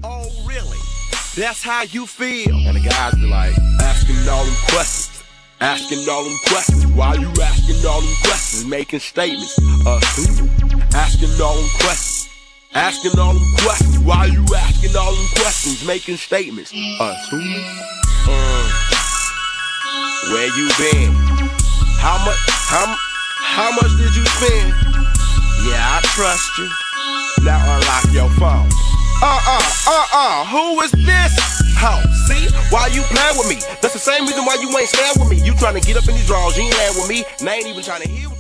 Oh, really? That's how you feel? And the guys be like, asking all them questions. Asking all them questions. Why you asking all them questions? Making statements. Asking all them questions. Asking all them questions. Why you asking all them questions? Making statements. Where you been? How much did you spend? Yeah, I trust you. Now unlock your phone. Who is this? How? See? Why you playing with me? That's the same reason why you ain't staying with me. You trying to get up in these drawers, you ain't laying with me, and I ain't even trying to hear